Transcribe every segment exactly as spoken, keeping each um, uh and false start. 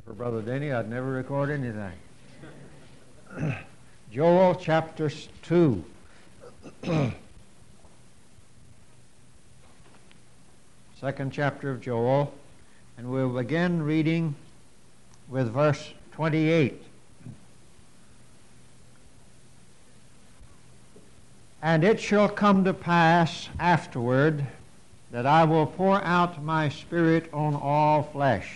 For Brother Denny, I'd never record anything. Joel chapter two. Second chapter of Joel, and we'll begin reading with verse twenty-eight. And it shall come to pass afterward that I will pour out my Spirit on all flesh.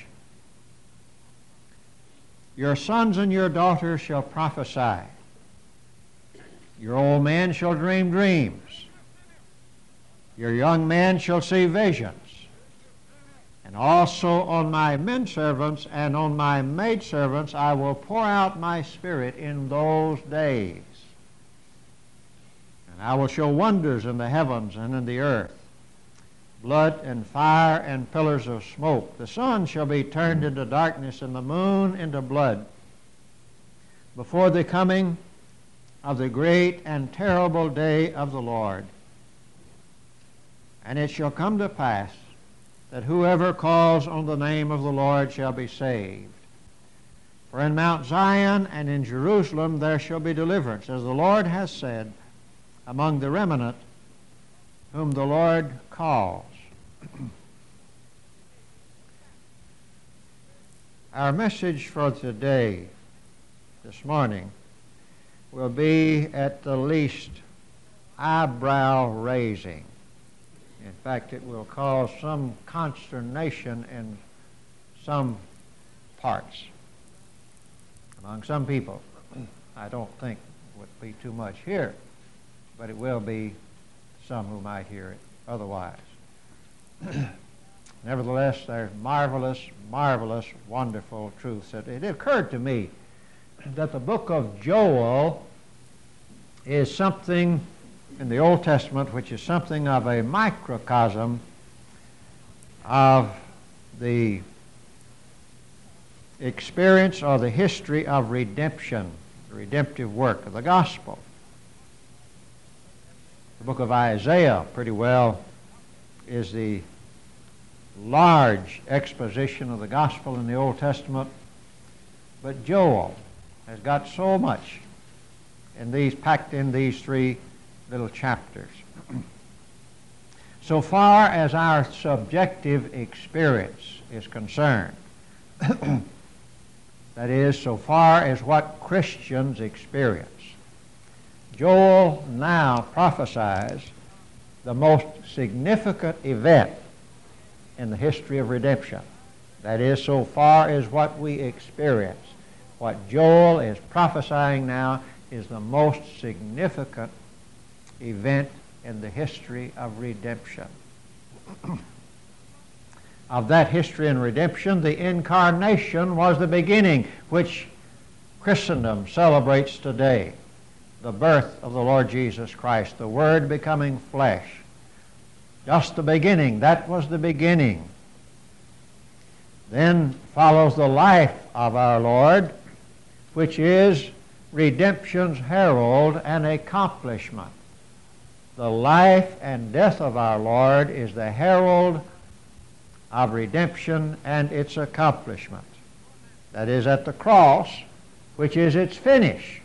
Your sons and your daughters shall prophesy. Your old men shall dream dreams. Your young men shall see visions. And also on my men servants and on my maid servants I will pour out my Spirit in those days. And I will show wonders in the heavens and in the earth, blood and fire and pillars of smoke. The sun shall be turned into darkness and the moon into blood before the coming of the great and terrible day of the Lord. And it shall come to pass that whoever calls on the name of the Lord shall be saved. For in Mount Zion and in Jerusalem there shall be deliverance, as the Lord has said, among the remnant whom the Lord calls. Our message for today, this morning, will be at the least eyebrow raising. In fact, it will cause some consternation in some parts, among some people. I don't think it would be too much here, but it will be some who might hear it otherwise. Nevertheless, there's marvelous, marvelous, wonderful truths. It occurred to me that the book of Joel is something in the Old Testament which is something of a microcosm of the experience or the history of redemption, the redemptive work of the gospel. The book of Isaiah pretty well is the large exposition of the gospel in the Old Testament, but Joel has got so much in these, packed in these three little chapters. So far as our subjective experience is concerned, that is, so far as what Christians experience, Joel now prophesies the most significant event in the history of redemption. That is, so far as what we experience. What Joel is prophesying now is the most significant event in the history of redemption. Of that history and redemption, the incarnation was the beginning, which Christendom celebrates today. The birth of the Lord Jesus Christ, the Word becoming flesh. Just the beginning. That was the beginning. Then follows the life of our Lord, which is redemption's herald and accomplishment. The life and death of our Lord is the herald of redemption and its accomplishment. That is at the cross, which is its finish.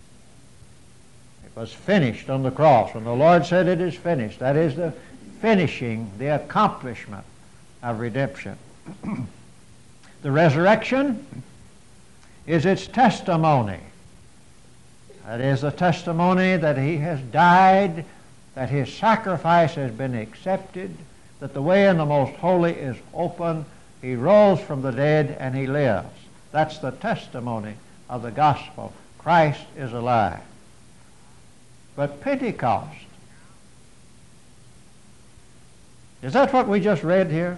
It was finished on the cross. When the Lord said it is finished, that is the finishing, the accomplishment of redemption. The resurrection is its testimony. That is the testimony that he has died, that his sacrifice has been accepted, that the way in the most holy is open, he rose from the dead, and he lives. That's the testimony of the gospel. Christ is alive. But Pentecost, is that what we just read here?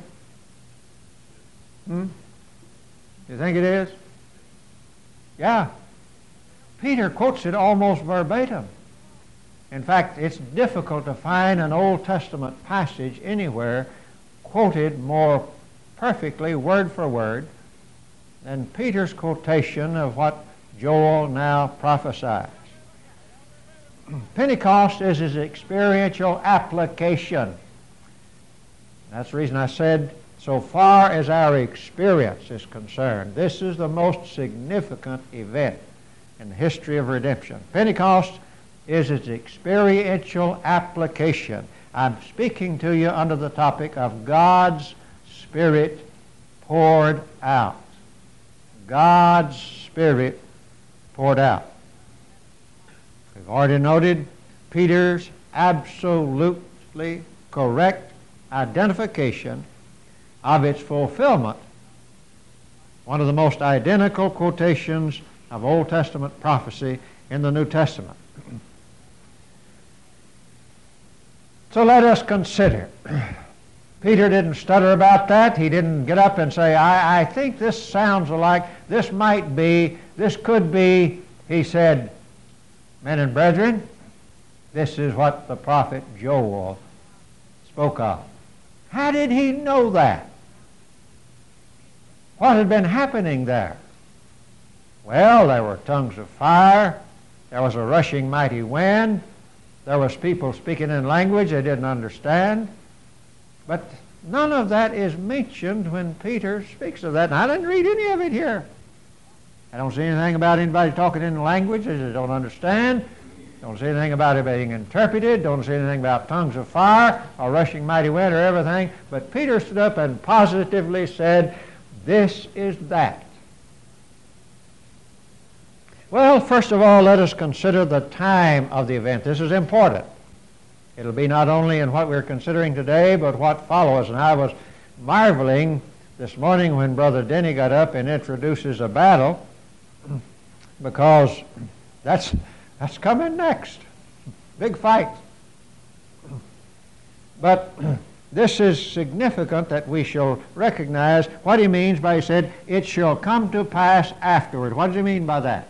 Hmm? You think it is? Yeah. Peter quotes it almost verbatim. In fact, it's difficult to find an Old Testament passage anywhere quoted more perfectly, word for word, than Peter's quotation of what Joel now prophesies. Pentecost is his experiential application. That's the reason I said so far as our experience is concerned, this is the most significant event in the history of redemption. Pentecost is its experiential application. I'm speaking to you under the topic of God's Spirit poured out. God's Spirit poured out. We've already noted Peter's absolutely correct identification of its fulfillment. One of the most identical quotations of Old Testament prophecy in the New Testament. So let us consider. Peter didn't stutter about that. He didn't get up and say, I, I think this sounds like, this might be, this could be. He said, men and brethren, this is what the prophet Joel spoke of. How did he know that? What had been happening there? Well, there were tongues of fire. There was a rushing mighty wind. There was people speaking in language they didn't understand. But none of that is mentioned when Peter speaks of that. And I didn't read any of it here. I don't see anything about anybody talking in languages they don't understand. Don't see anything about it being interpreted. Don't see anything about tongues of fire or rushing mighty wind or everything. But Peter stood up and positively said, this is that. Well, first of all, let us consider the time of the event. This is important. It'll be not only in what we're considering today, but what follows. And I was marveling this morning when Brother Denny got up and introduces a battle, because that's, that's coming next. Big fight. But this is significant that we shall recognize what he means by, he said, it shall come to pass afterward. What does he mean by that?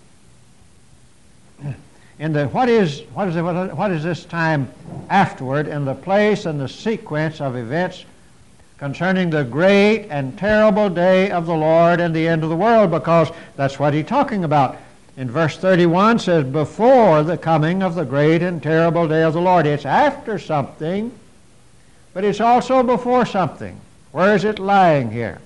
In the, what is, what is, it, what is this time afterward in the place and the sequence of events concerning the great and terrible day of the Lord and the end of the world? Because that's what he's talking about. In verse thirty-one says, before the coming of the great and terrible day of the Lord. It's after something, but it's also before something. Where is it lying here?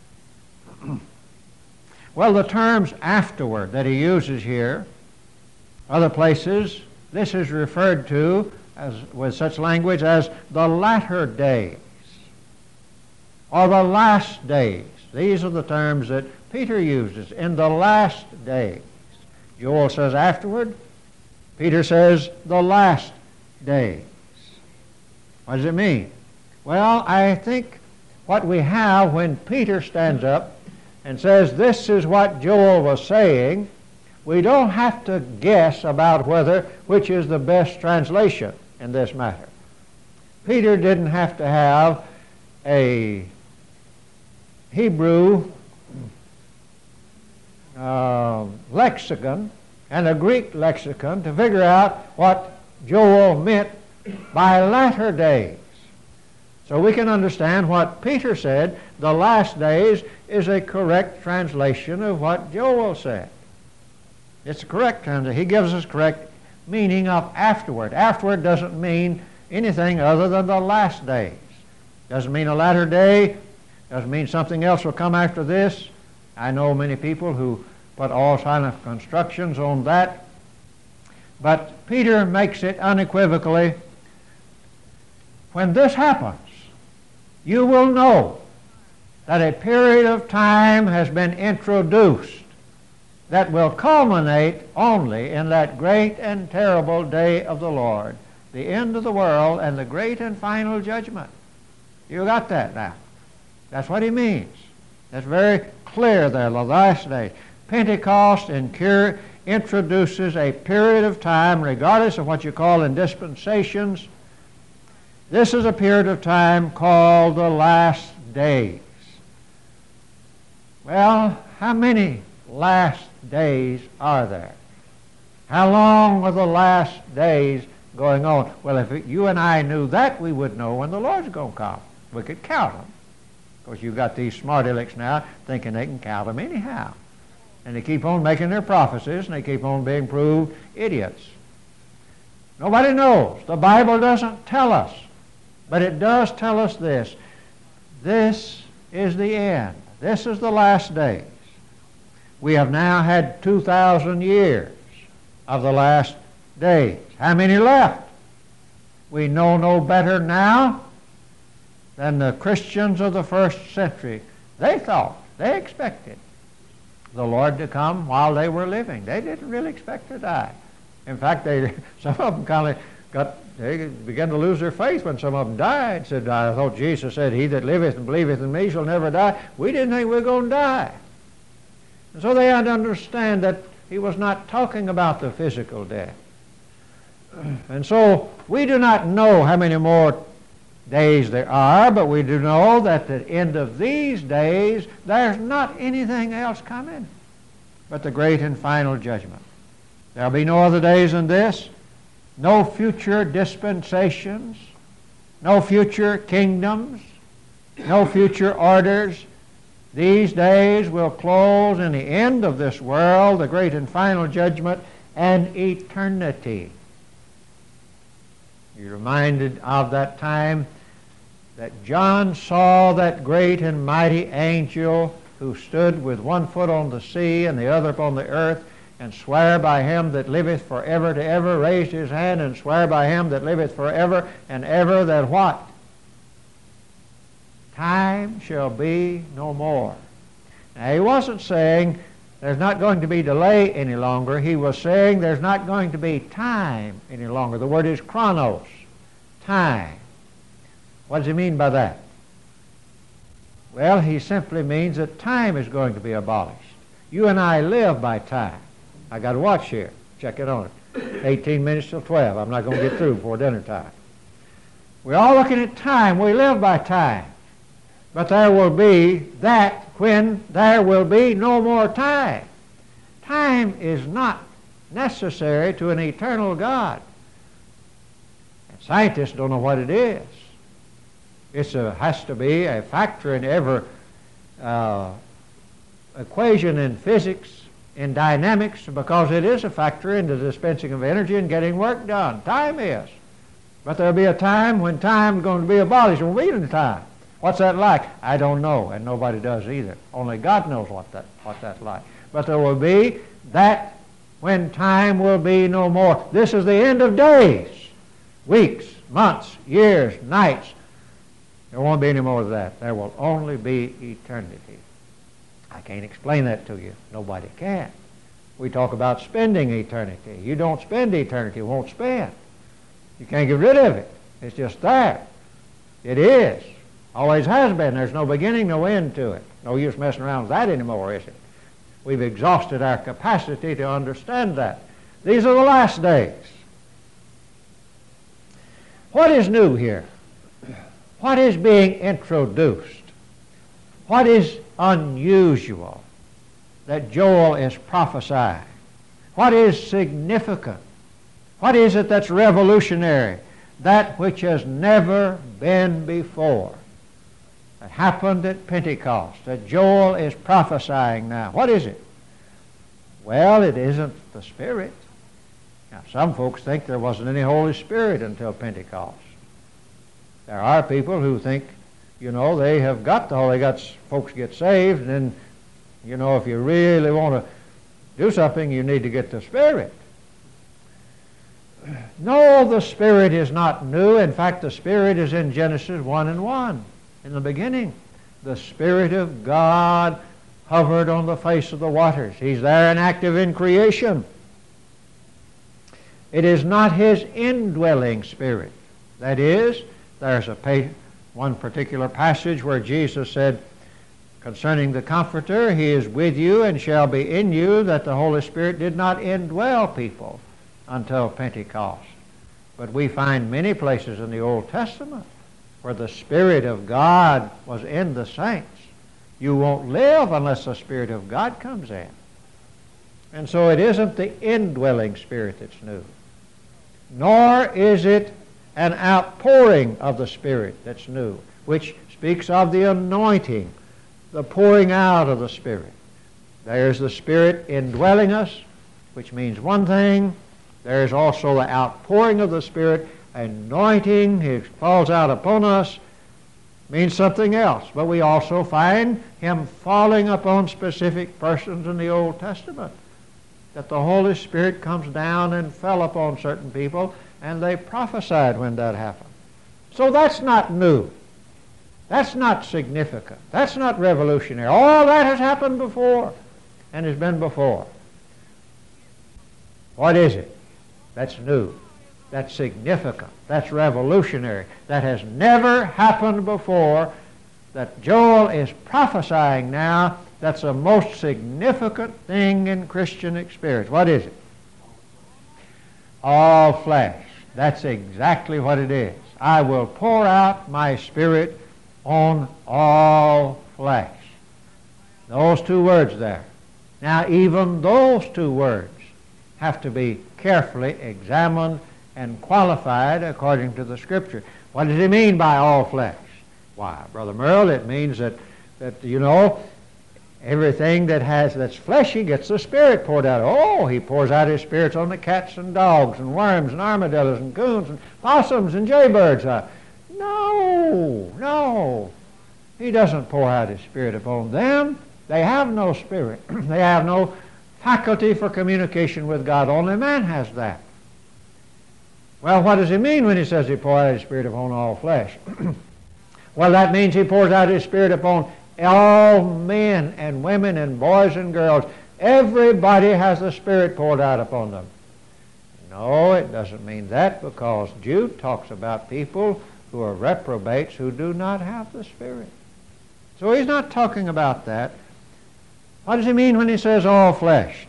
Well, the terms afterward that he uses here, other places, this is referred to as, with such language as the latter days or the last days. These are the terms that Peter uses, in the last days. Joel says afterward. Peter says the last days. What does it mean? Well, I think what we have when Peter stands up and says this is what Joel was saying, we don't have to guess about whether which is the best translation in this matter. Peter didn't have to have a Hebrew uh, lexicon and a Greek lexicon to figure out what Joel meant by latter days. So we can understand what Peter said, the last days, is a correct translation of what Joel said. It's a correct translation. He gives us correct meaning of afterward. Afterward doesn't mean anything other than the last days. Doesn't mean a latter day. Doesn't mean something else will come after this. I know many people who put all kind of constructions on that. But Peter makes it unequivocally, when this happens, you will know that a period of time has been introduced that will culminate only in that great and terrible day of the Lord, the end of the world and the great and final judgment. You got that now? That's what he means. That's very clear there, the last day. Pentecost incur, introduces a period of time, regardless of what you call in dispensations. This is a period of time called the last days. Well, how many last days are there? How long are the last days going on? Well, if you and I knew that, we would know when the Lord's going to come. We could count them. Of course, you've got these smart alecks now thinking they can count them anyhow. And they keep on making their prophecies, and they keep on being proved idiots. Nobody knows. The Bible doesn't tell us. But it does tell us this. this is the end. This is the last days. We have now had two thousand years of the last days. How many left? We know no better now than the Christians of the first century. They thought, they expected the Lord to come while they were living. They didn't really expect to die. In fact, they some of them kind of got, they began to lose their faith when some of them died. Said, I thought Jesus said, he that liveth and believeth in me shall never die. We didn't think we were going to die. And so they had to understand that he was not talking about the physical death. And so we do not know how many more days there are, but we do know that at the end of these days, there's not anything else coming but the great and final judgment. There'll be no other days than this, no future dispensations, no future kingdoms, no future orders. These days will close in the end of this world, the great and final judgment, and eternity. You're reminded of that time that John saw that great and mighty angel who stood with one foot on the sea and the other upon the earth, and sware by him that liveth forever to ever, raised his hand and sware by him that liveth forever and ever, that what? Time shall be no more. Now, he wasn't saying there's not going to be delay any longer. He was saying there's not going to be time any longer. The word is chronos, time. What does he mean by that? Well, he simply means that time is going to be abolished. You and I live by time. I got a watch here. Check it on it. eighteen minutes till twelve. I'm not going to get through before dinner time. We're all looking at time. We live by time. But there will be that when there will be no more time. Time is not necessary to an eternal God. And scientists don't know what it is. It has to be a factor in every uh, equation in physics, in dynamics, because it is a factor in the dispensing of energy and getting work done. Time is. But there'll be a time when time is going to be abolished. There won't be any time. What's that like? I don't know, and nobody does either. Only God knows what that what that's like. But there will be that when time will be no more. This is the end of days, weeks, months, years, nights. There won't be any more of that. There will only be eternity. I can't explain that to you. Nobody can. We talk about spending eternity. You don't spend eternity, you won't spend. You can't get rid of it. It's just there. It is. Always has been. There's no beginning, no end to it. No use messing around with that anymore, is it? We've exhausted our capacity to understand that. These are the last days. What is new here? What is being introduced? What is unusual that Joel is prophesying? What is significant? What is it that's revolutionary? That which has never been before. That happened at Pentecost, that Joel is prophesying now. What is it? Well, it isn't the Spirit. Now, some folks think there wasn't any Holy Spirit until Pentecost. There are people who think, you know, they have got the Holy, got folks get saved, and then, you know, if you really want to do something, you need to get the Spirit. No, the Spirit is not new. In fact, the Spirit is in Genesis one and one. In the beginning, the Spirit of God hovered on the face of the waters. He's there and active in creation. It is not His indwelling Spirit. That is, there's a pa- one particular passage where Jesus said concerning the Comforter, He is with you and shall be in you, that the Holy Spirit did not indwell people until Pentecost. But we find many places in the Old Testament where the Spirit of God was in the saints. You won't live unless the Spirit of God comes in. And so it isn't the indwelling Spirit that's new, nor is it an outpouring of the Spirit that's new, which speaks of the anointing, the pouring out of the Spirit. There's the Spirit indwelling us, which means one thing. There's also the outpouring of the Spirit, anointing. He falls out upon us, means something else. But we also find him falling upon specific persons in the Old Testament. That the Holy Spirit comes down and fell upon certain people, and they prophesied when that happened. So that's not new. That's not significant. That's not revolutionary. All that has happened before and has been before. What is it? That's new. That's significant. That's revolutionary. That has never happened before. That Joel is prophesying now. That's the most significant thing in Christian experience. What is it? All flesh. That's exactly what it is. I will pour out my Spirit on all flesh. Those two words there. Now, even those two words have to be carefully examined and qualified according to the Scripture. What does he mean by all flesh? Why, Brother Merle, it means that, that you know, everything that has that's fleshy gets the Spirit poured out. Oh, he pours out his Spirit on the cats and dogs and worms and armadillos and coons and possums and jaybirds. Uh, no, no. He doesn't pour out his Spirit upon them. They have no Spirit. They have no faculty for communication with God. Only man has that. Well, what does he mean when he says he pours out his Spirit upon all flesh? Well, that means he pours out his Spirit upon all men and women and boys and girls. Everybody has the Spirit poured out upon them. No, it doesn't mean that, because Jude talks about people who are reprobates who do not have the Spirit. So he's not talking about that. What does he mean when he says all flesh?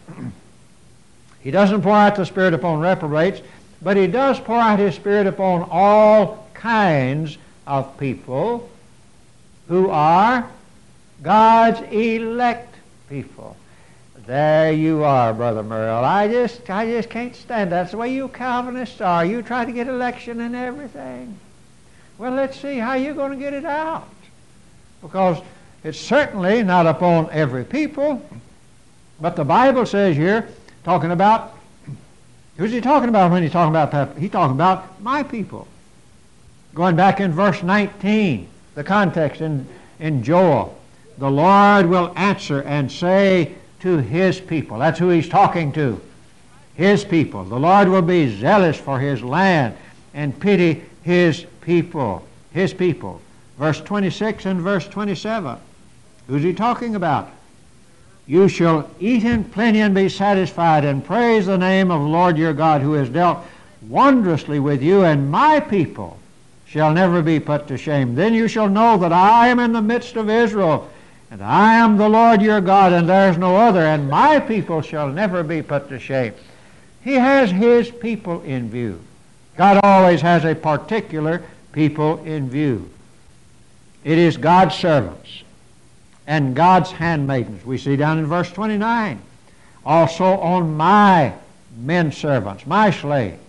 He doesn't pour out the Spirit upon reprobates, but he does pour out his Spirit upon all kinds of people who are God's elect people. There you are, Brother Merle. I just, I just can't stand that. That's the way you Calvinists are. You try to get election and everything. Well, let's see how you're going to get it out. Because it's certainly not upon every people. But the Bible says here, talking about, who's he talking about when he's talking about? He's talking about my people. Going back in verse nineteen, the context in, in Joel. The Lord will answer and say to his people. That's who he's talking to. His people. The Lord will be zealous for his land and pity his people. His people. Verse twenty-six and verse twenty-seven. Who's he talking about? You shall eat in plenty and be satisfied, and praise the name of the Lord your God, who has dealt wondrously with you, and my people shall never be put to shame. Then you shall know that I am in the midst of Israel, and I am the Lord your God, and there is no other, and my people shall never be put to shame. He has his people in view. God always has a particular people in view. It is God's servants and God's handmaidens. We see down in verse twenty-nine. Also on my men servants, my slaves,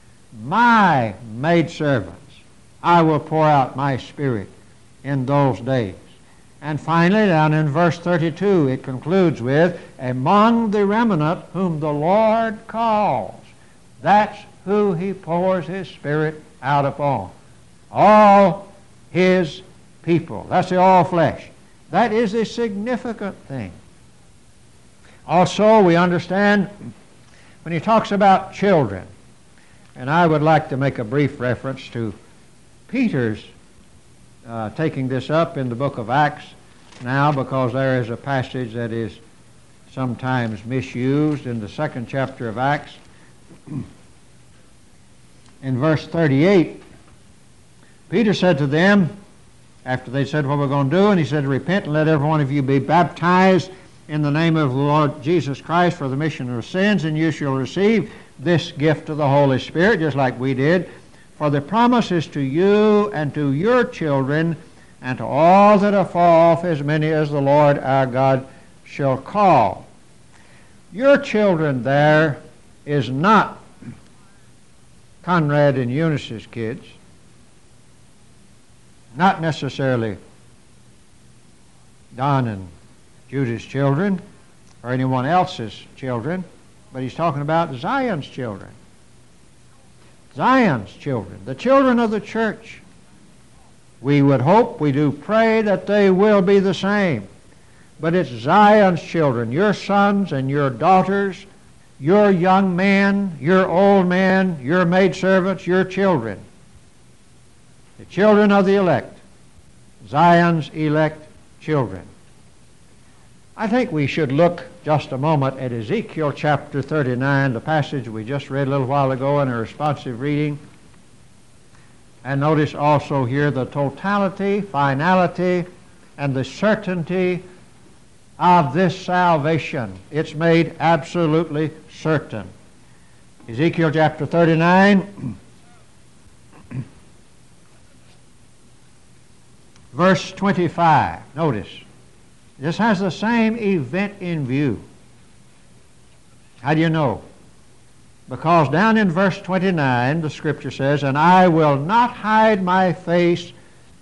my maidservants, I will pour out my Spirit in those days. And finally, down in verse thirty-two, it concludes with, among the remnant whom the Lord calls. That's who he pours his Spirit out upon. All his people. That's the all flesh. That is a significant thing. Also, we understand when he talks about children, and I would like to make a brief reference to Peter's uh, taking this up in the book of Acts now, because there is a passage that is sometimes misused in the second chapter of Acts. In verse thirty-eight, Peter said to them, after they said what we're going to do, and he said, repent and let every one of you be baptized in the name of the Lord Jesus Christ for the remission of sins, and you shall receive this gift of the Holy Spirit, just like we did. For the promise is to you and to your children and to all that are far off, as many as the Lord our God shall call. Your children there is not Conrad and Eunice's kids, not necessarily Don and Judy's children or anyone else's children, but he's talking about Zion's children. Zion's children, the children of the church. We would hope, we do pray that they will be the same. But it's Zion's children, your sons and your daughters, your young men, your old men, your maidservants, your children. The children of the elect, Zion's elect children. I think we should look just a moment at Ezekiel chapter thirty-nine, the passage we just read a little while ago in a responsive reading. And notice also here the totality, finality, and the certainty of this salvation. It's made absolutely certain. Ezekiel chapter thirty-nine, verse twenty-five. Notice, this has the same event in view. How do you know? Because down in verse twenty-nine, the Scripture says, "And I will not hide my face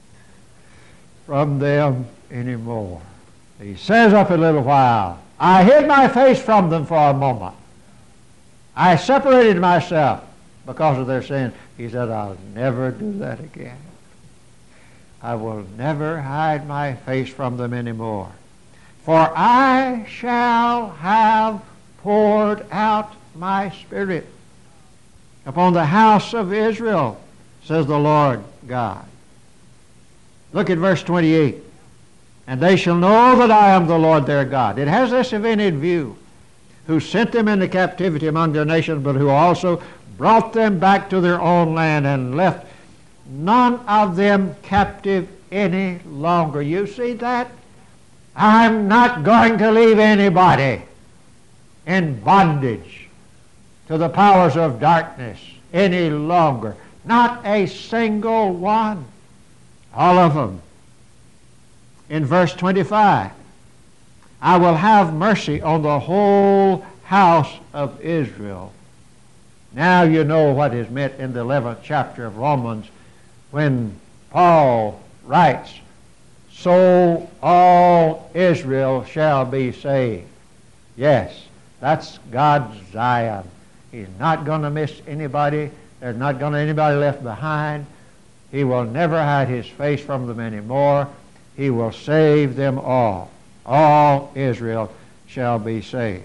from them anymore." He says up a little while, I hid my face from them for a moment. I separated myself because of their sin. He said, I'll never do that again. I will never hide my face from them anymore. For I shall have poured out my Spirit upon the house of Israel, says the Lord God. Look at verse twenty-eight. And they shall know that I am the Lord their God. It has this event in view, who sent them into captivity among their nations, but who also brought them back to their own land and left none of them captive any longer. You see that? I'm not going to leave anybody in bondage to the powers of darkness any longer. Not a single one. All of them. In verse twenty-five, I will have mercy on the whole house of Israel. Now you know what is meant in the eleventh chapter of Romans when Paul writes, so all Israel shall be saved. Yes, that's God's Zion. He's not going to miss anybody. There's not going to be anybody left behind. He will never hide his face from them anymore. He will save them all. All Israel shall be saved.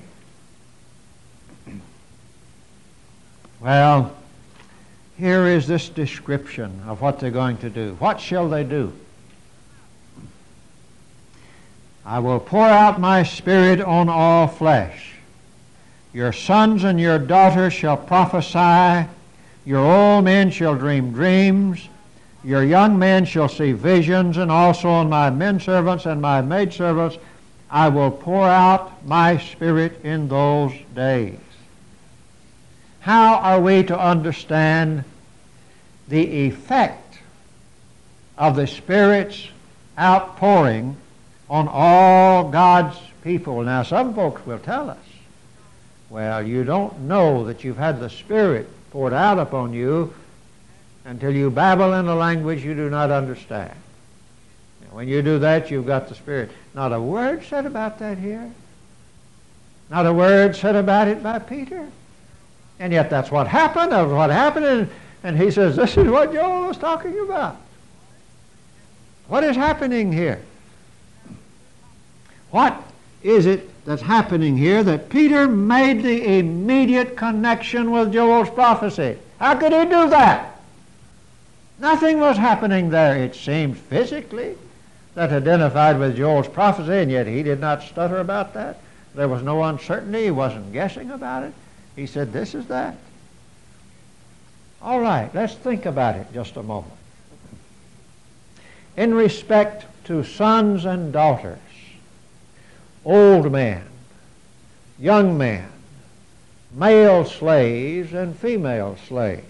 Well, here is this description of what they're going to do. What shall they do? I will pour out my Spirit on all flesh. Your sons and your daughters shall prophesy. Your old men shall dream dreams. Your young men shall see visions, and also on my men servants and my maidservants I will pour out my Spirit in those days. How are we to understand the effect of the Spirit's outpouring on all God's people? Now, some folks will tell us, well, you don't know that you've had the Spirit poured out upon you until you babble in a language you do not understand. When you do that, you've got the Spirit. Not a word said about that here. Not a word said about it by Peter. And yet that's what happened. That was what happened. And, and he says, this is what Joel was talking about. What is happening here? What is it that's happening here that Peter made the immediate connection with Joel's prophecy? How could he do that? Nothing was happening there, it seemed, physically, that identified with Joel's prophecy, and yet he did not stutter about that. There was no uncertainty. He wasn't guessing about it. He said, this is that. All right, let's think about it just a moment. In respect to sons and daughters, old men, young men, male slaves and female slaves,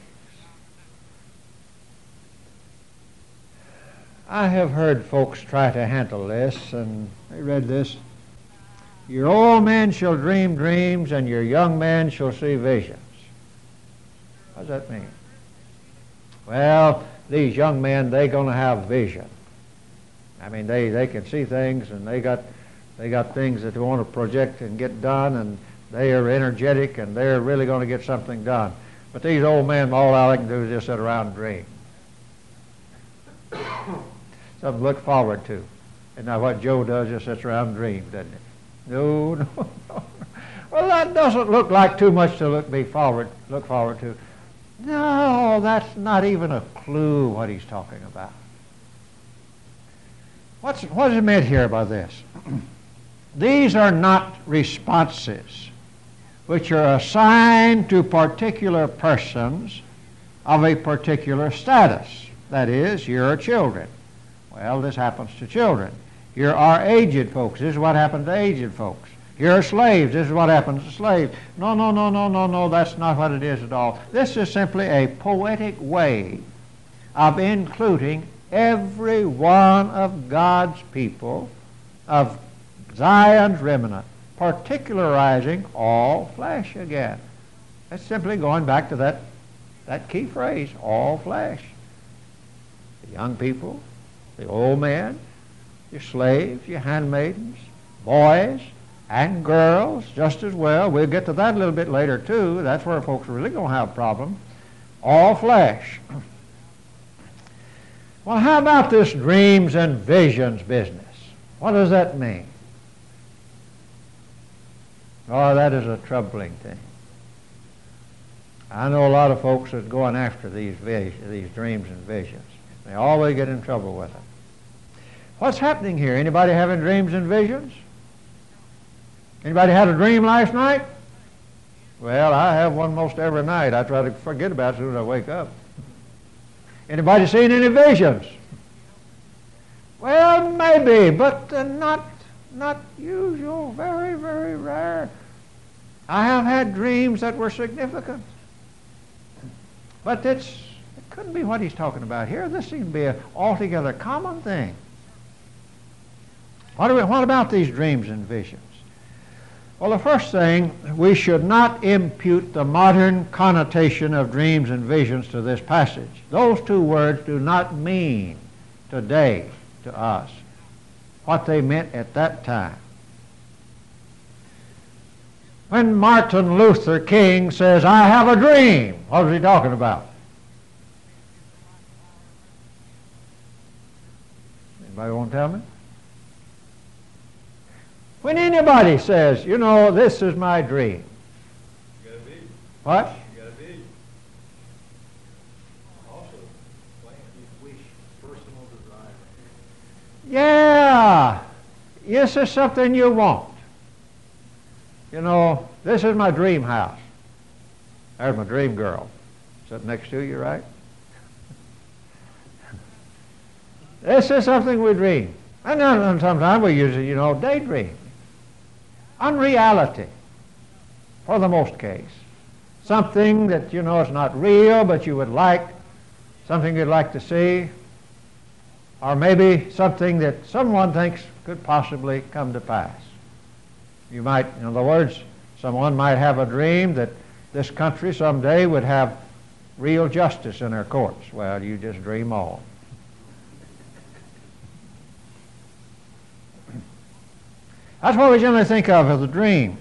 I have heard folks try to handle this, and I read this. Your old men shall dream dreams, and your young men shall see visions. What does that mean? Well, these young men, they're going to have vision. I mean, they, they can see things, and they got, they got things that they want to project and get done, and they are energetic, and they're really going to get something done. But these old men, all they can do is just sit around and dream. Something to look forward to. Isn't that what Joe does? Just sits around and dreams, doesn't he? No, no, no. Well, that doesn't look like too much to look be forward, look forward to. No, that's not even a clue what he's talking about. What's, what is meant here by this? These are not responses which are assigned to particular persons of a particular status. That is, here are children. Well, this happens to children. Here are aged folks. This is what happens to aged folks. Here are slaves. This is what happens to slaves. No, no, no, no, no, no. That's not what it is at all. This is simply a poetic way of including every one of God's people, of Zion's remnant, particularizing all flesh again. That's simply going back to that, that key phrase, all flesh. The young people, the old men, your slaves, your handmaidens, boys, and girls just as well. We'll get to that a little bit later too. That's where folks are really going to have a problem. All flesh. Well, how about this dreams and visions business? What does that mean? Oh, that is a troubling thing. I know a lot of folks that's going after these vis- these dreams and visions. They always get in trouble with them. What's happening here? Anybody having dreams and visions? Anybody had a dream last night? Well, I have one most every night. I try to forget about it as soon as I wake up. Anybody seen any visions? Well, maybe, but uh, not, not usual. Very, very rare. I have had dreams that were significant. But it's, it couldn't be what he's talking about here. This seems to be an altogether common thing. What, do we, what about these dreams and visions? Well, the first thing, we should not impute the modern connotation of dreams and visions to this passage. Those two words do not mean today to us what they meant at that time. When Martin Luther King says, I have a dream, what was he talking about? Anybody want to tell me? When anybody says, you know, this is my dream. You got a vision. What? You got a vision. Also, plan, you wish, personal desire. Yeah. This is something you want. You know, this is my dream house. There's my dream girl. Sitting next to you, right? This is something we dream. And then sometimes we use it, you know, daydream. Unreality, for the most case. Something that, you know, is not real, but you would like, something you'd like to see, or maybe something that someone thinks could possibly come to pass. You might, in other words, someone might have a dream that this country someday would have real justice in their courts. Well, you just dream on. That's what we generally think of as a dream.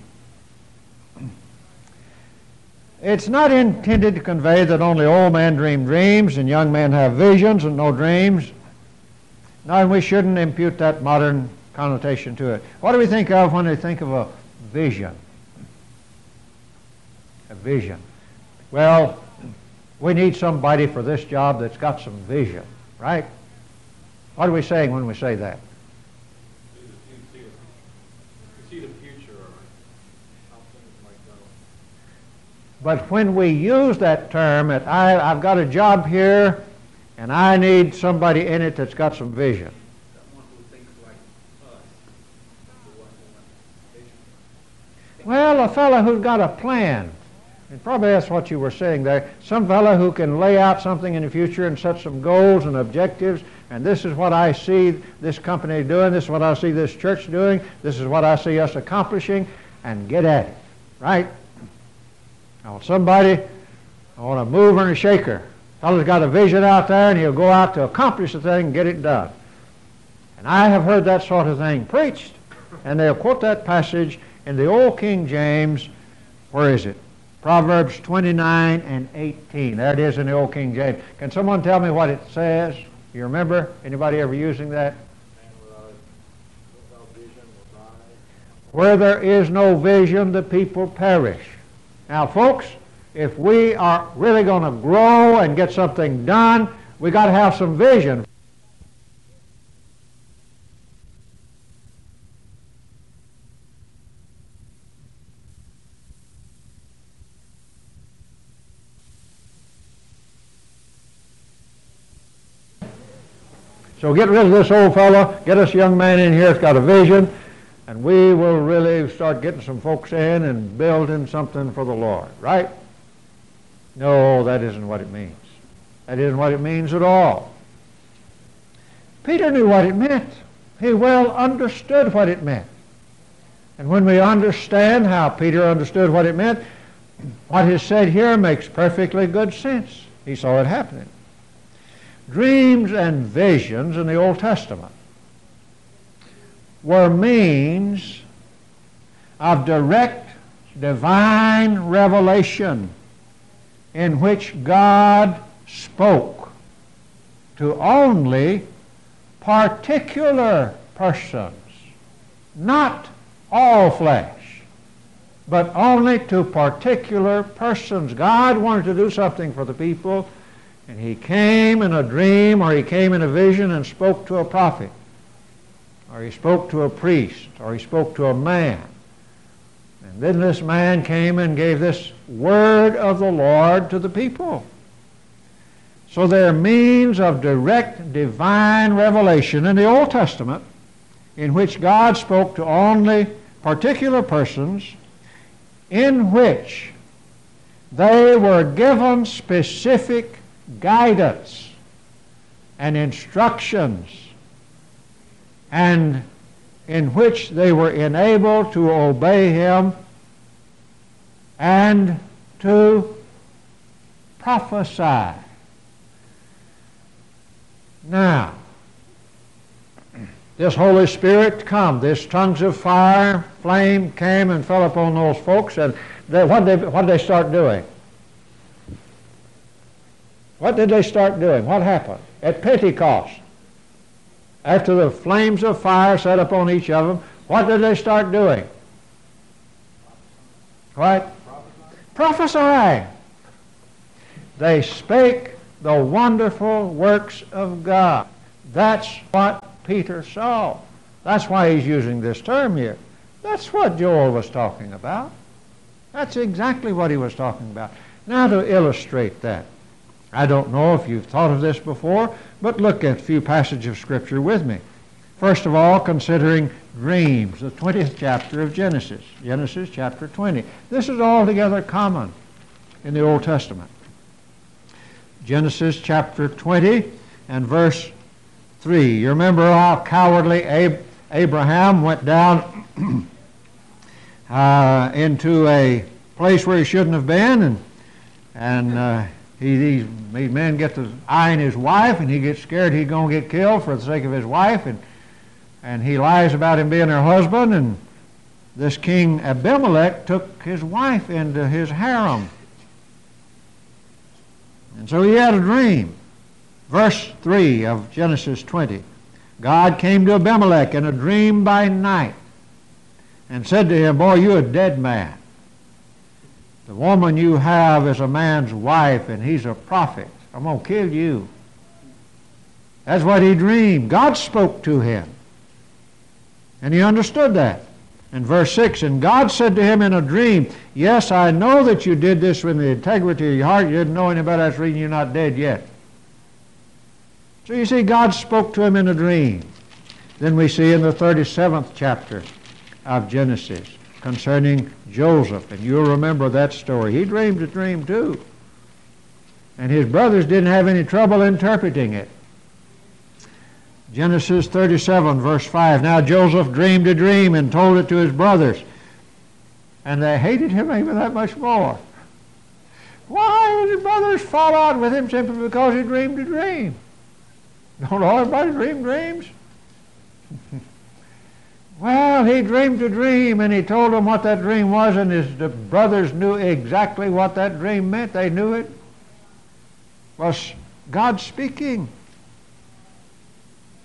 It's not intended to convey that only old men dream dreams and young men have visions and no dreams. No, and we shouldn't impute that modern connotation to it. What do we think of when we think of a vision? A vision. Well, we need somebody for this job that's got some vision, right? What are we saying when we say that? But when we use that term, that I, I've got a job here, and I need somebody in it that's got some vision. Someone who thinks like us. Well, a fellow who's got a plan. And probably that's what you were saying there. Some fellow who can lay out something in the future and set some goals and objectives, and this is what I see this company doing, this is what I see this church doing, this is what I see us accomplishing, and get at it, right? I want somebody, I want a mover and a shaker. Fellow's got a vision out there, and he'll go out to accomplish the thing and get it done. And I have heard that sort of thing preached, and they'll quote that passage in the old King James. Where is it? Proverbs twenty-nine and eighteen. There it is in the old King James. Can someone tell me what it says? You remember anybody ever using that? Man without, without vision will die. Where there is no vision, the people perish. Now, folks, if we are really going to grow and get something done, we got to have some vision. So get rid of this old fellow, get us a young man in here that's got a vision, and we will really start getting some folks in and building something for the Lord, right? No, that isn't what it means. That isn't what it means at all. Peter knew what it meant. He well understood what it meant. And when we understand how Peter understood what it meant, what is said here makes perfectly good sense. He saw it happening. Dreams and visions in the Old Testament were means of direct divine revelation in which God spoke to only particular persons, not all flesh, but only to particular persons. God wanted to do something for the people, and he came in a dream or he came in a vision and spoke to a prophet, or he spoke to a priest, or he spoke to a man. And then this man came and gave this word of the Lord to the people. So there are means of direct divine revelation in the Old Testament in which God spoke to only particular persons, in which they were given specific guidance and instructions, and in which they were enabled to obey him and to prophesy. Now, this Holy Spirit come, this tongues of fire, flame came and fell upon those folks, and they, what, did they, what did they start doing? What did they start doing? What happened? At Pentecost, after the flames of fire set upon each of them, what did they start doing? What? Prophesying. They spake the wonderful works of God. That's what Peter saw. That's why he's using this term here. That's what Joel was talking about. That's exactly what he was talking about. Now, to illustrate that, I don't know if you've thought of this before, but look at a few passages of Scripture with me. First of all, considering dreams, the twentieth chapter of Genesis, Genesis chapter twenty. This is altogether common in the Old Testament. Genesis chapter twenty and verse three. You remember how cowardly Ab- Abraham went down uh, into a place where he shouldn't have been, and and uh, he, these, these men get to eyeing his wife, and he gets scared he's going to get killed for the sake of his wife, and and he lies about him being her husband, and this king Abimelech took his wife into his harem. And so he had a dream. Verse three of Genesis twenty. God came to Abimelech in a dream by night and said to him, "Boy, you're a dead man. The woman you have is a man's wife, and he's a prophet. I'm going to kill you." That's what he dreamed. God spoke to him, and he understood that. In verse six, and God said to him in a dream, "Yes, I know that you did this with the integrity of your heart. You didn't know any better. That's the reason you're not dead yet." So you see, God spoke to him in a dream. Then we see in the thirty-seventh chapter of Genesis concerning Joseph, and you'll remember that story. He dreamed a dream too, and his brothers didn't have any trouble interpreting it. Genesis thirty-seven, verse five. Now Joseph dreamed a dream and told it to his brothers, and they hated him even that much more. Why did his brothers fall out with him? Simply because he dreamed a dream. Don't all everybody dream dreams? Well, he dreamed a dream, and he told them what that dream was, and his the brothers knew exactly what that dream meant. They knew it was God speaking.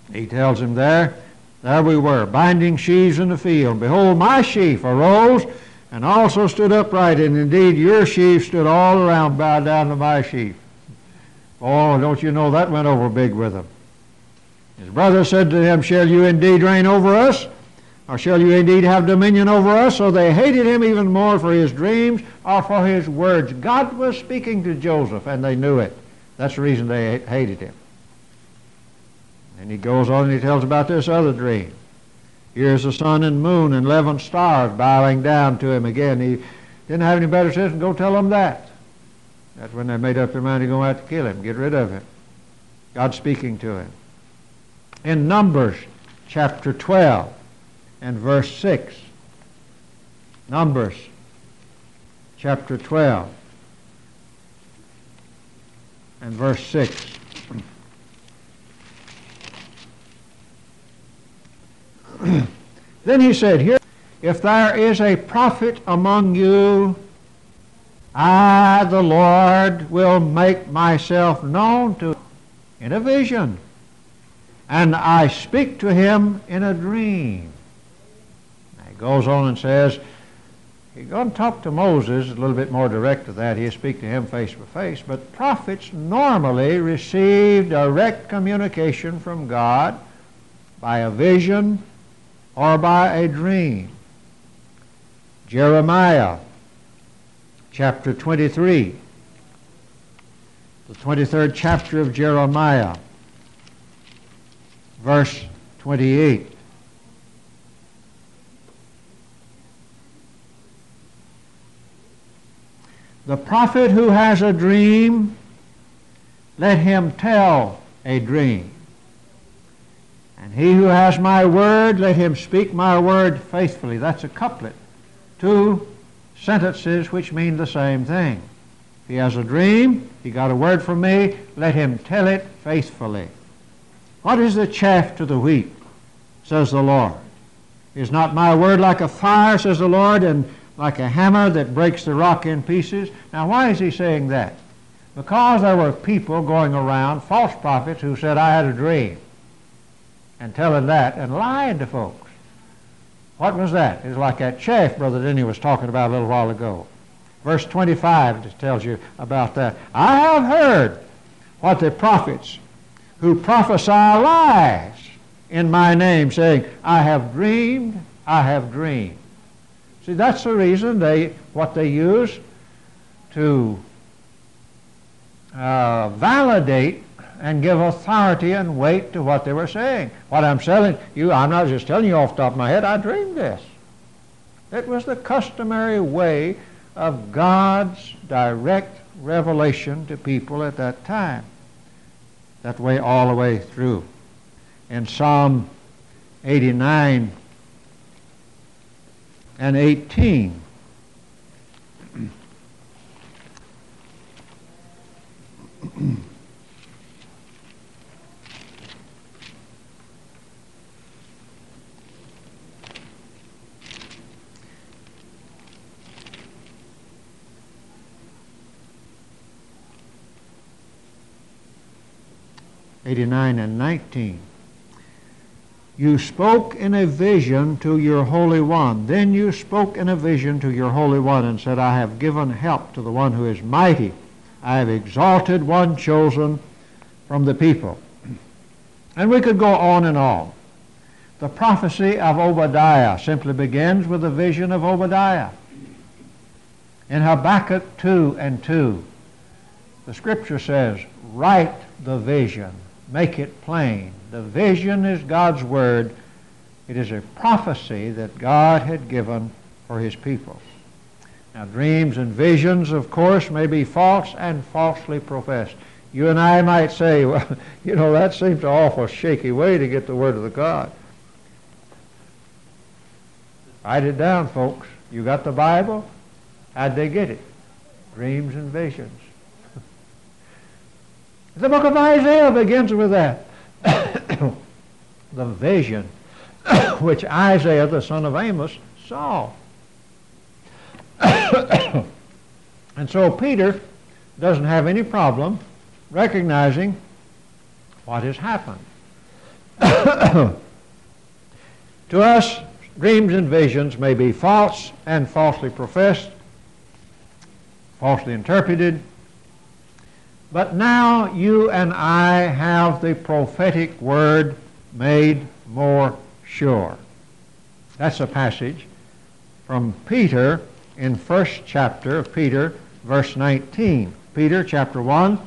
He tells him there, there we were, binding sheaves in the field. Behold, my sheaf arose and also stood upright, and indeed your sheaf stood all around, bowed down to my sheaf. Oh, don't you know that went over big with him. His brother said to him, shall you indeed reign over us? Or shall you indeed have dominion over us? So they hated him even more for his dreams or for his words. God was speaking to Joseph, and they knew it. That's the reason they hated him. And he goes on and he tells about this other dream. Here's the sun and moon and eleven stars bowing down to him again. He didn't have any better sense than go tell them that. That's when they made up their mind to go out to kill him, get rid of him. God speaking to him. In Numbers chapter twelve and verse six. Numbers chapter twelve and verse six. Then he said, here, if there is a prophet among you, I, the Lord, will make myself known to him in a vision, and I speak to him in a dream. Now he goes on and says, he's going to talk to Moses a little bit more direct to that. He'll speak to him face to face. But prophets normally receive direct communication from God by a vision or by a dream. Jeremiah chapter twenty-three, the twenty-third chapter of Jeremiah, verse twenty-eight. The prophet who has a dream, let him tell a dream. And he who has my word, let him speak my word faithfully. That's a couplet. Two sentences which mean the same thing. If he has a dream, he got a word from me, let him tell it faithfully. What is the chaff to the wheat, says the Lord? Is not my word like a fire, says the Lord, and like a hammer that breaks the rock in pieces? Now, why is he saying that? Because there were people going around, false prophets, who said, I had a dream, and telling that and lying to folks. What was that? It was like that chaff Brother Denny was talking about a little while ago. Verse twenty-five just tells you about that. I have heard what the prophets who prophesy lies in my name, saying, I have dreamed, I have dreamed. See, that's the reason they, what they use to uh, validate and give authority and weight to what they were saying. What I'm telling you, I'm not just telling you off the top of my head, I dreamed this. It was the customary way of God's direct revelation to people at that time. That way all the way through. In Psalm eighty-nine and eighteen, eighty-nine and nineteen. You spoke in a vision to your Holy One. Then you spoke in a vision to your Holy One and said, I have given help to the one who is mighty. I have exalted one chosen from the people. And we could go on and on. The prophecy of Obadiah simply begins with the vision of Obadiah. In Habakkuk two and two, the Scripture says, write the vision, make it plain. The vision is God's word. It is a prophecy that God had given for his people. Now, dreams and visions, of course, may be false and falsely professed. You and I might say, well, you know, that seems an awful shaky way to get the word of the God. Write it down, folks. You got the Bible? How'd they get it? Dreams and visions. The book of Isaiah begins with that. The vision which Isaiah, the son of Amos, saw. And so Peter doesn't have any problem recognizing what has happened. To us, dreams and visions may be false and falsely professed, falsely interpreted, but now you and I have the prophetic word made more sure. That's a passage from Peter in first chapter of Peter, verse nineteen. Peter chapter one.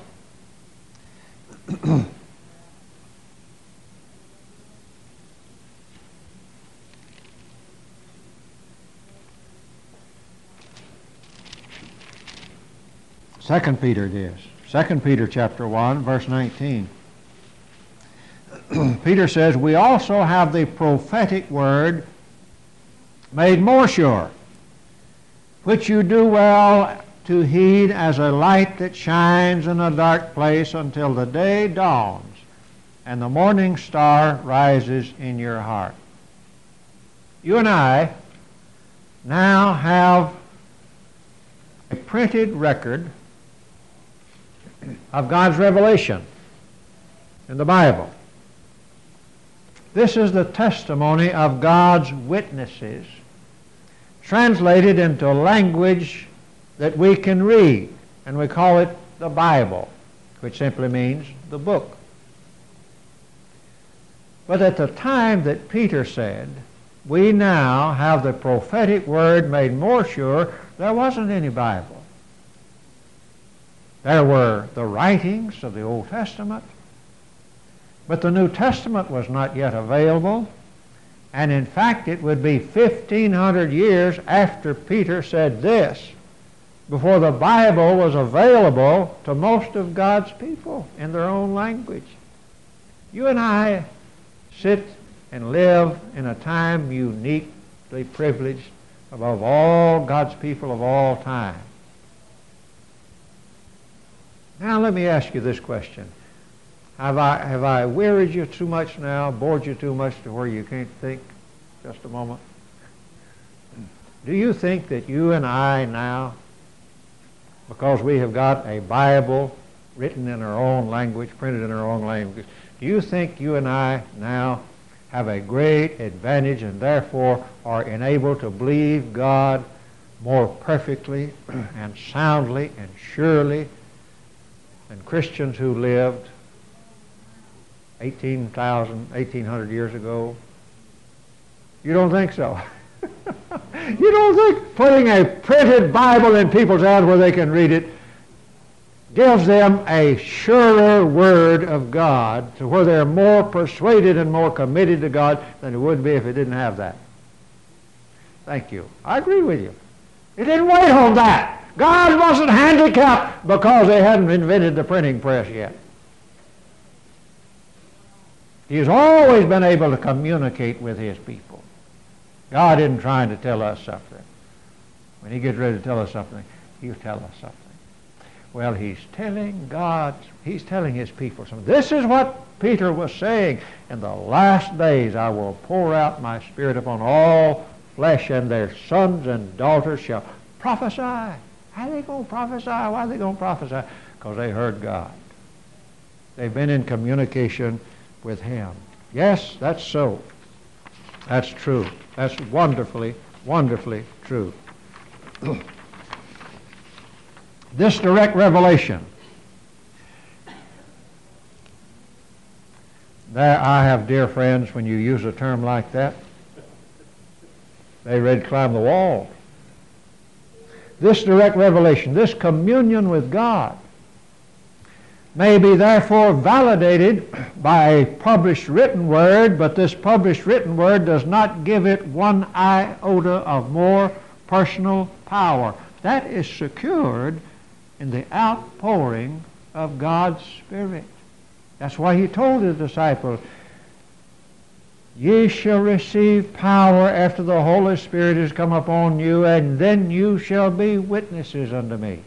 Second Peter it is. Second Peter chapter one, verse nineteen. Peter says, we also have the prophetic word made more sure, which you do well to heed as a light that shines in a dark place until the day dawns and the morning star rises in your heart. You and I now have a printed record of God's revelation in the Bible. This is the testimony of God's witnesses, translated into language that we can read, and we call it the Bible, which simply means the book. But at the time that Peter said, we now have the prophetic word made more sure, there wasn't any Bible. There were the writings of the Old Testament, but the New Testament was not yet available, and in fact it would be fifteen hundred years after Peter said this before the Bible was available to most of God's people in their own language. You and I sit and live in a time uniquely privileged above all God's people of all time. Now let me ask you this question. Have I, have I wearied you too much now, bored you too much to where you can't think? Just a moment. Do you think that you and I now, because we have got a Bible written in our own language, printed in our own language, do you think you and I now have a great advantage and therefore are enabled to believe God more perfectly and soundly and surely than Christians who lived eighteen thousand, eighteen hundred years ago? You don't think so? You don't think putting a printed Bible in people's hands where they can read it gives them a surer word of God, to where they're more persuaded and more committed to God than it would be if it didn't have that? Thank you. I agree with you. It didn't wait on that. God wasn't handicapped because they hadn't invented the printing press yet. He has always been able to communicate with his people. God isn't trying to tell us something. When he gets ready to tell us something, he'll tell us something. Well, he's telling God, he's telling his people something. This is what Peter was saying. In the last days I will pour out my Spirit upon all flesh, and their sons and daughters shall prophesy. How are they going to prophesy? Why are they going to prophesy? Because they heard God. They've been in communication with him. Yes, that's so. That's true. That's wonderfully, wonderfully true. This direct revelation. There, I have dear friends, when you use a term like that, they ready to climb the wall. This direct revelation, this communion with God, may be therefore validated by a published written word, but this published written word does not give it one iota of more personal power. That is secured in the outpouring of God's Spirit. That's why he told his disciples, ye shall receive power after the Holy Spirit has come upon you, and then you shall be witnesses unto me.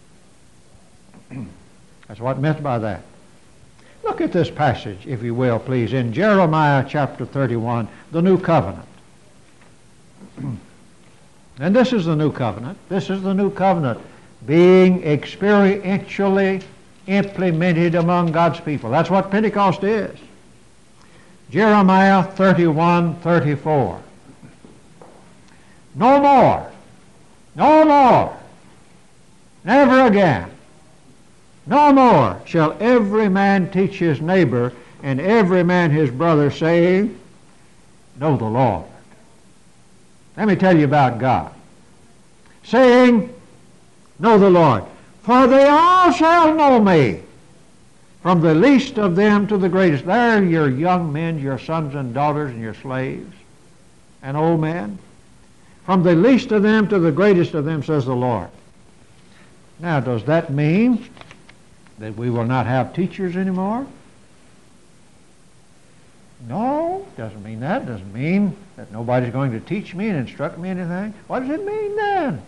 That's what meant by that. Look at this passage, if you will, please, in Jeremiah chapter thirty-one, the New Covenant. And this is the New Covenant. This is the New Covenant being experientially implemented among God's people. That's what Pentecost is. Jeremiah thirty-one thirty-four. No more, no more, never again, no more shall every man teach his neighbor and every man his brother, saying, know the Lord. Let me tell you about God. Saying, know the Lord. For they all shall know me, from the least of them to the greatest. There are your young men, your sons and daughters, and your slaves, and old men. From the least of them to the greatest of them, says the Lord. Now, does that mean that we will not have teachers anymore? No, doesn't mean that. Doesn't mean that nobody's going to teach me and instruct me anything. What does it mean then?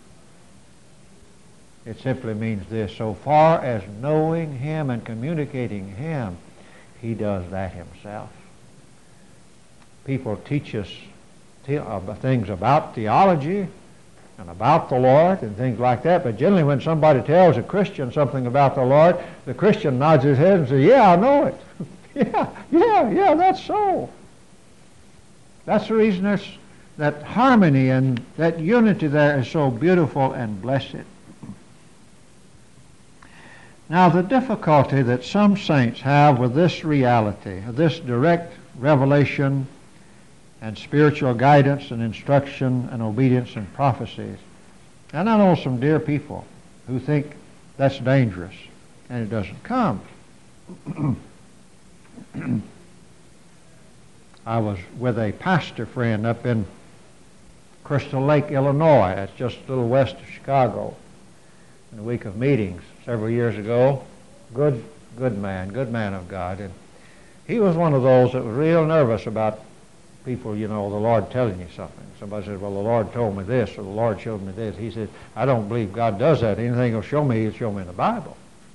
It simply means this: so far as knowing Him and communicating Him, He does that Himself. People teach us the- uh, things about theology and about the Lord and things like that, but generally when somebody tells a Christian something about the Lord, the Christian nods his head and says, yeah, I know it. yeah, yeah, yeah, that's so. That's the reason there's that harmony and that unity there is so beautiful and blessed. Now, the difficulty that some saints have with this reality, this direct revelation and spiritual guidance and instruction and obedience and prophecies, and I know some dear people who think that's dangerous and it doesn't come. I was with a pastor friend up in Crystal Lake, Illinois. That's just a little west of Chicago, in a week of meetings several years ago. Good, good man, good man of God. And he was one of those that was real nervous about people, you know, the Lord telling you something. Somebody said, well, the Lord told me this, or the Lord showed me this. He said, I don't believe God does that. Anything he'll show me, he'll show me in the Bible.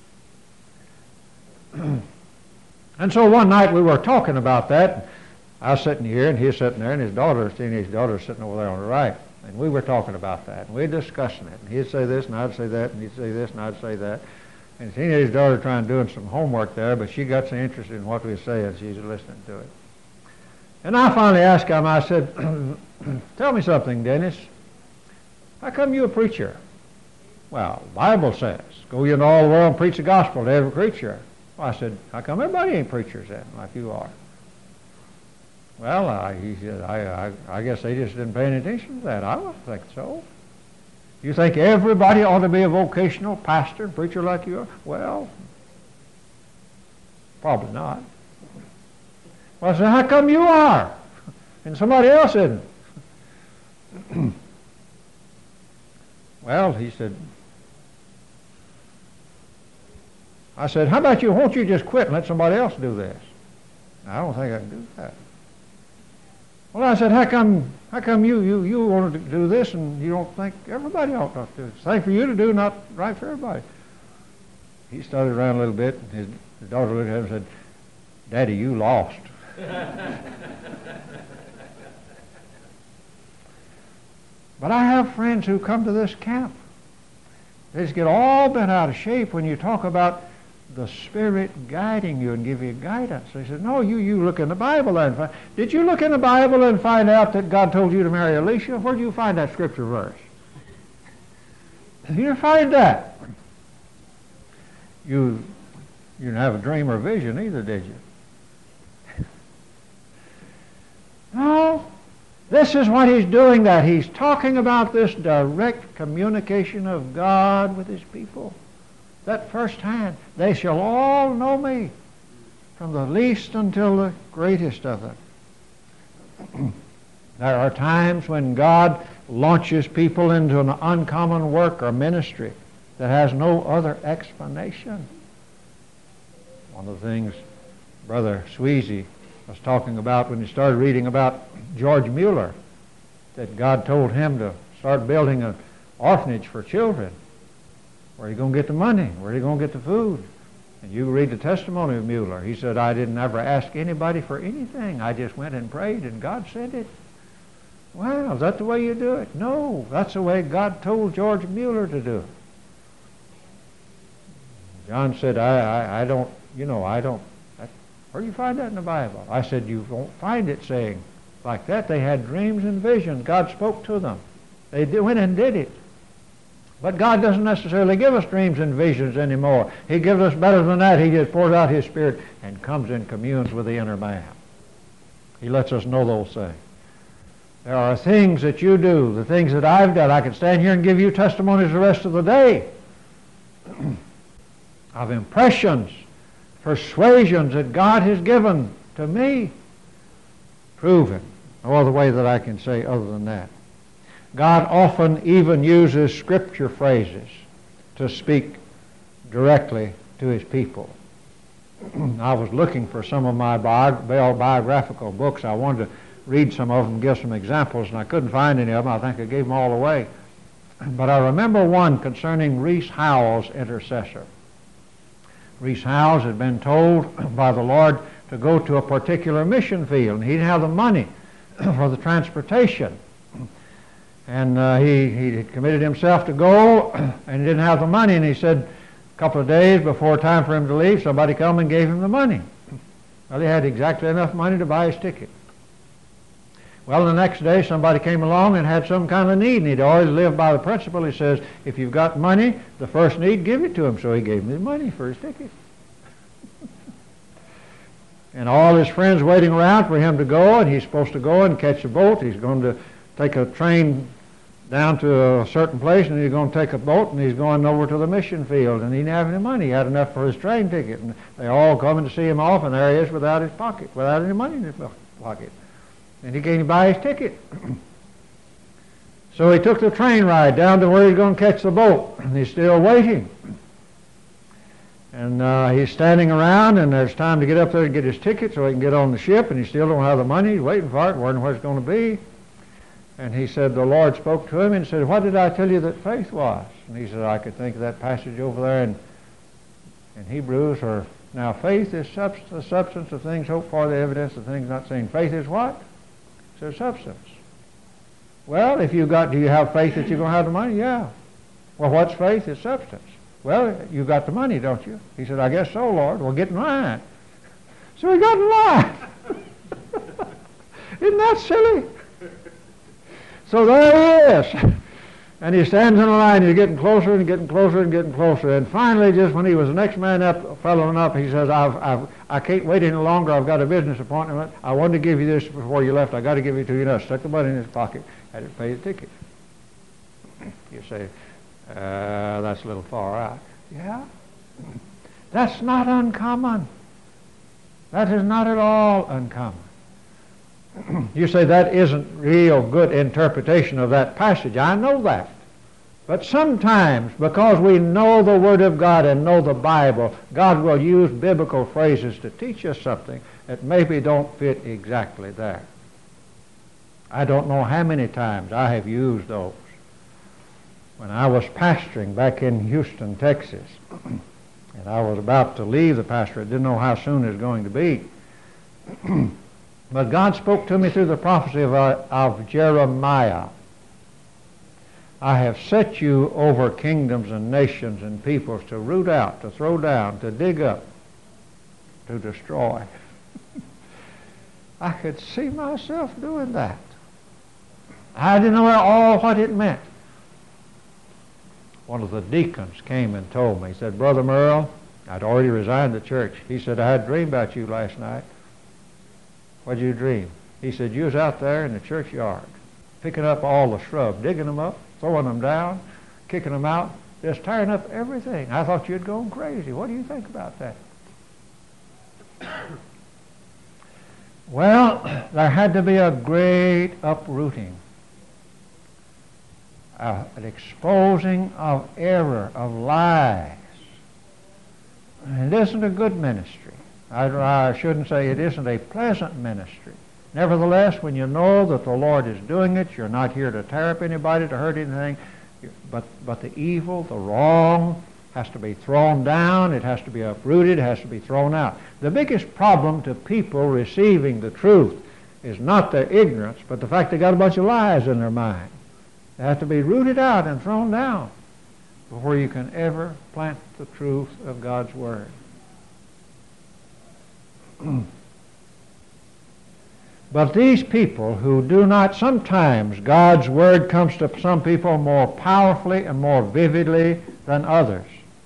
And so one night we were talking about that. I was sitting here, and he was sitting there, and his daughter, his teenage daughter, was sitting over there on the right. And we were talking about that, and we were discussing it. And he'd say this, and I'd say that, and he'd say this, and I'd say that. And his teenage daughter trying doing some homework there, but she got so interested in what we were saying, she's listening to it. And I finally asked him, I said, tell me something, Dennis. How come you a preacher? Well, the Bible says, go ye into all the world and preach the gospel to every creature. Well, I said, how come everybody ain't preachers then, like you are? Well, uh, he said, I, I, I guess they just didn't pay any attention to that. I don't think so. You think everybody ought to be a vocational pastor, preacher like you are? Well, probably not. Well, I said, how come you are and somebody else isn't? Well, he said, I said, how about you, won't you just quit and let somebody else do this? I don't think I can do that. Well, I said, how come, how come you, you, you want to do this and you don't think everybody ought to do it? It's thing for you to do, not right for everybody. He started around a little bit, and his, his daughter looked at him and said, Daddy, you lost. But I have friends who come to this camp. They just get all bent out of shape when you talk about the Spirit guiding you and give you guidance. They said, no, you, you look in the Bible and find. Did you look in the Bible and find out that God told you to marry Alicia? Where did you find that scripture verse? You didn't find that. You, you didn't have a dream or vision either, did you? No. This is what he's doing that. He's talking about this direct communication of God with his people. That firsthand, they shall all know me, from the least until the greatest of them. There are times when God launches people into an uncommon work or ministry that has no other explanation. One of the things Brother Sweezy was talking about when he started reading about George Mueller, that God told him to start building an orphanage for children. Where are you going to get the money? Where are you going to get the food? And you read the testimony of Mueller. He said, I didn't ever ask anybody for anything. I just went and prayed, and God sent it. Well, is that the way you do it? No, that's the way God told George Mueller to do it. John said, I, I, I don't, you know, I don't, that Where do you find that in the Bible? I said, you won't find it saying like that. They had dreams and visions. God spoke to them. They did, went and did it. But God doesn't necessarily give us dreams and visions anymore. He gives us better than that. He just pours out His Spirit and comes and communes with the inner man. He lets us know those things. There are things that you do, the things that I've done. I could stand here and give you testimonies the rest of the day of impressions, persuasions that God has given to me. Proven. No other way that I can say other than that. God often even uses scripture phrases to speak directly to His people. I was looking for some of my bi biographical books. I wanted to read some of them, give some examples, and I couldn't find any of them. I think I gave them all away. But I remember one concerning Rees Howells' intercessor. Rees Howells had been told by the Lord to go to a particular mission field, and he didn't have the money for the transportation. And uh, he, he had committed himself to go, and he didn't have the money, and he said a couple of days before time for him to leave, somebody come and gave him the money. Well, he had exactly enough money to buy his ticket. Well, the next day somebody came along and had some kind of need, and he'd always lived by the principle, he says, if you've got money, the first need, give it to him. So he gave him the money for his ticket. And all his friends waiting around for him to go, and he's supposed to go and catch a boat. He's going to take a train down to a certain place, and he's going to take a boat, and he's going over to the mission field, and he didn't have any money. He had enough for his train ticket, and they all coming to see him off, and there he is without his pocket, without any money in his pocket. And he can't buy his ticket. So he took the train ride down to where he's going to catch the boat, and he's still waiting. And uh, he's standing around, and there's time to get up there and get his ticket so he can get on the ship, and he still don't have the money. He's waiting for it, wondering where it's going to be. And he said, the Lord spoke to him and said, what did I tell you that faith was? And he said, I could think of that passage over there in, in Hebrews, or now faith is subs the substance of things hoped for, the evidence of things not seen. Faith is what? It's a substance. Well, if you got, do you have faith that you're going to have the money? Yeah. Well, what's faith? It's substance. Well, you got the money, don't you? He said, I guess so, Lord. Well, get in line. So he got in line. Isn't that silly? So there he is. And he stands in the line. He's getting closer and getting closer and getting closer. And finally, just when he was the next man up, following up, he says, I've, I've, I can't wait any longer. I've got a business appointment. I wanted to give you this before you left. I got to give it to you now. Stuck the money in his pocket. Had to pay the ticket. You say, uh, that's a little far out. Yeah. That's not uncommon. That is not at all uncommon. You say that isn't real good interpretation of that passage. I know that. But sometimes, because we know the Word of God and know the Bible, God will use biblical phrases to teach us something that maybe don't fit exactly there. I don't know how many times I have used those. When I was pastoring back in Houston, Texas, and I was about to leave the pastorate, didn't know how soon it was going to be. But God spoke to me through the prophecy of, uh, of Jeremiah. I have set you over kingdoms and nations and peoples to root out, to throw down, to dig up, to destroy. I could see myself doing that. I didn't know at all what it meant. One of the deacons came and told me. He said, Brother Merle, I'd already resigned the church. He said, I had a dream about you last night. What'd you dream? He said, you was out there in the churchyard, picking up all the shrubs, digging them up, throwing them down, kicking them out, just tearing up everything. I thought you'd gone crazy. What do you think about that? Well, there had to be a great uprooting, uh, an exposing of error, of lies. And it isn't a good ministry. I, I shouldn't say it isn't a pleasant ministry. Nevertheless, when you know that the Lord is doing it, you're not here to tear up anybody, to hurt anything, but, but the evil, the wrong, has to be thrown down, it has to be uprooted, it has to be thrown out. The biggest problem to people receiving the truth is not their ignorance, but the fact they got a bunch of lies in their mind. They have to be rooted out and thrown down before you can ever plant the truth of God's Word. But these people who do not, sometimes God's Word comes to some people more powerfully and more vividly than others.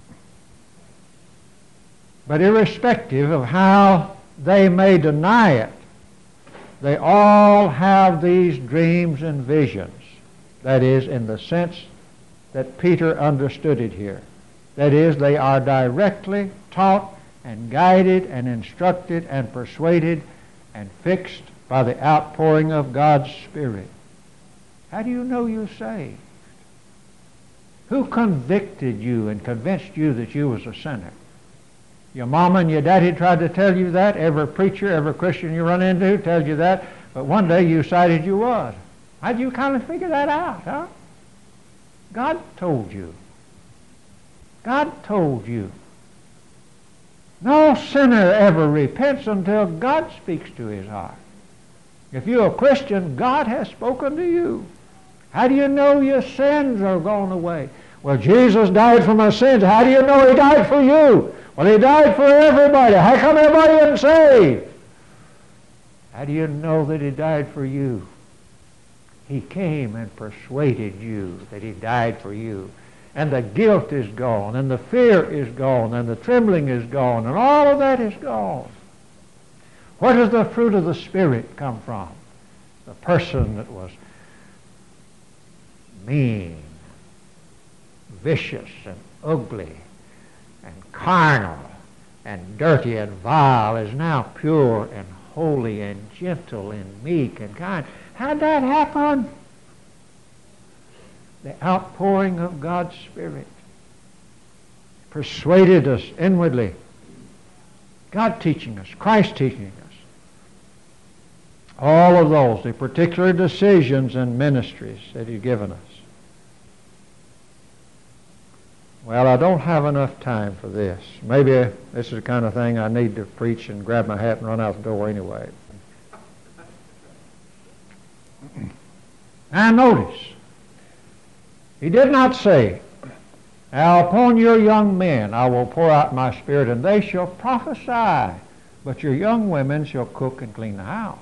But irrespective of how they may deny it, they all have these dreams and visions. That is, in the sense that Peter understood it here. That is, they are directly taught and guided and instructed and persuaded and fixed by the outpouring of God's Spirit. How do you know you're saved? Who convicted you and convinced you that you was a sinner? Your mama and your daddy tried to tell you that. Every preacher, every Christian you run into tells you that. But one day you decided you was. How do you kind of figure that out, huh? God told you. God told you. No sinner ever repents until God speaks to his heart. If you're a Christian, God has spoken to you. How do you know your sins are gone away? Well, Jesus died for my sins. How do you know he died for you? Well, he died for everybody. How come everybody isn't saved? How do you know that he died for you? He came and persuaded you that he died for you. And the guilt is gone, and the fear is gone, and the trembling is gone, and all of that is gone. Where does the fruit of the Spirit come from? The person that was mean, vicious, and ugly, and carnal, and dirty, and vile is now pure and holy and gentle and meek and kind. How'd that happen? The outpouring of God's Spirit persuaded us inwardly. God teaching us, Christ teaching us. All of those, the particular decisions and ministries that he's given us. Well, I don't have enough time for this. Maybe this is the kind of thing I need to preach and grab my hat and run out the door anyway. Now notice, he did not say, now upon your young men I will pour out my Spirit, and they shall prophesy, but your young women shall cook and clean the house.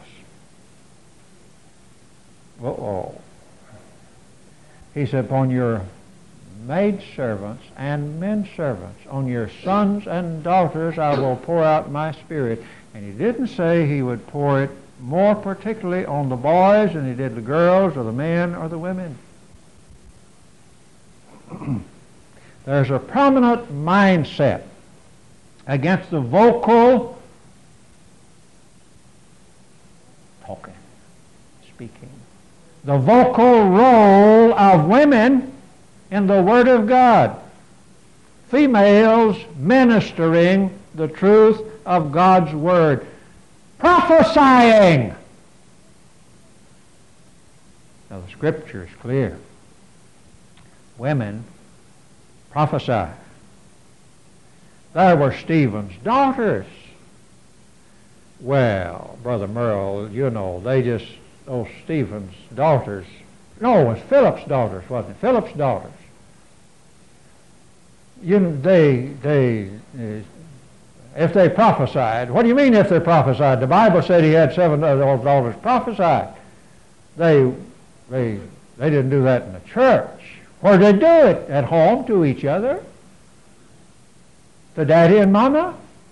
Uh-oh. He said, upon your maidservants and men servants, on your sons and daughters I will pour out my Spirit. And he didn't say he would pour it more particularly on the boys than he did the girls or the men or the women. There's a prominent mindset against the vocal talking, speaking, the vocal role of women in the Word of God. Females ministering the truth of God's Word. Prophesying. Now the Scripture is clear. Women prophesy. There were Stephen's daughters. Well, Brother Merle, you know, they just, those Stephen's daughters, no, it was Philip's daughters, wasn't it? Philip's daughters. You know, they, they, uh, if they prophesied, what do you mean if they prophesied? The Bible said he had seven of those daughters prophesied. They, they, they didn't do that in the church. Where did they do it? At home to each other? To Daddy and Mama?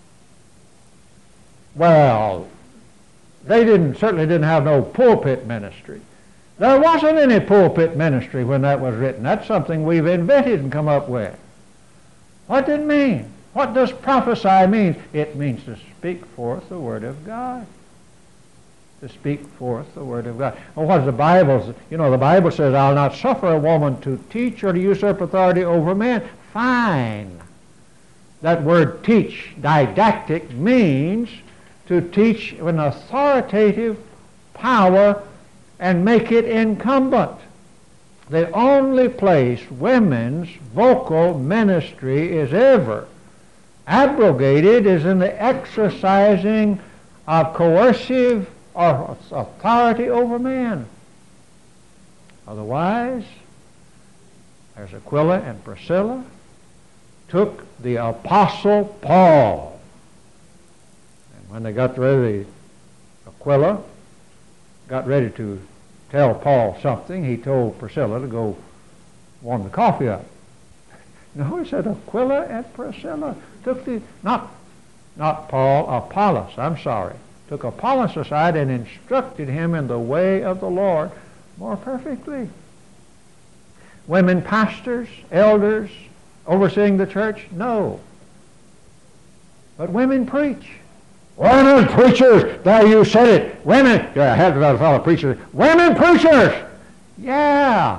Well, they didn't, certainly didn't have no pulpit ministry. There wasn't any pulpit ministry when that was written. That's something we've invented and come up with. What did it mean? What does prophesy mean? It means to speak forth the Word of God. To speak forth the Word of God. Well, what does the Bible, you know, the Bible says, I'll not suffer a woman to teach or to usurp authority over men. Fine. That word teach, didactic, means to teach an authoritative power and make it incumbent. The only place women's vocal ministry is ever abrogated is in the exercising of coercive or authority over men. Otherwise, there's Aquila and Priscilla took the Apostle Paul. And when they got ready, Aquila got ready to tell Paul something, he told Priscilla to go warm the coffee up. No, he said Aquila and Priscilla took the, not, not Paul, Apollos, I'm sorry, took Apollos aside and instructed him in the way of the Lord more perfectly. Women pastors, elders, overseeing the church? No. But women preach. Women preachers! There, you said it. Women! Yeah, I had to a fellow preacher. Women preachers! Yeah.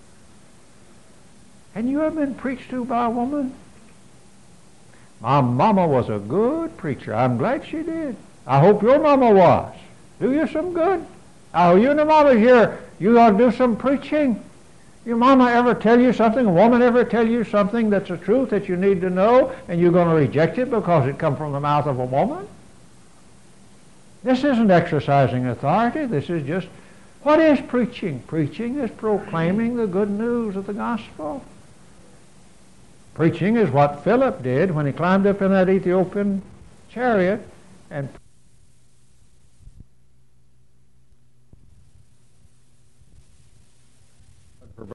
And you have been preached to by a woman? My mama was a good preacher. I'm glad she did. I hope your mama was. Do you some good? Oh, you and the mama here, you ought to do some preaching. Your mama ever tell you something, a woman ever tell you something that's the truth that you need to know, and you're going to reject it because it comes from the mouth of a woman? This isn't exercising authority. This is just, what is preaching? Preaching is proclaiming the good news of the gospel. Preaching is what Philip did when he climbed up in that Ethiopian chariot and